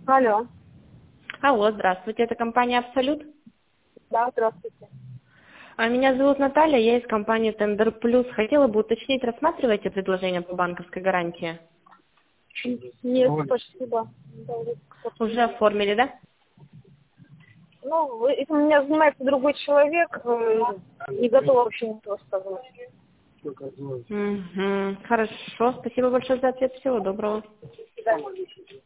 Алло. Алло, здравствуйте, это компания «Абсолют». Да, здравствуйте. Меня зовут Наталья, я из компании «Тендер Плюс». Хотела бы уточнить, рассматриваете предложение по банковской гарантии? Нет, спасибо. Уже оформили, да? Ну, этим у меня занимается другой человек, не готова вообще ничего сказать. Хорошо, спасибо большое за ответ, всего доброго. Да.